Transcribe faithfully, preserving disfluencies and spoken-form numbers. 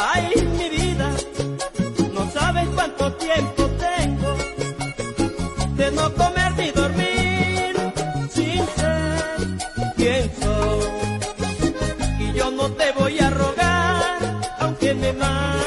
Ay, mi vida, no sabes cuánto tiempo tengo de no comer ni dormir sin ser quien soy. Y yo no te voy a rogar, aunque me mates.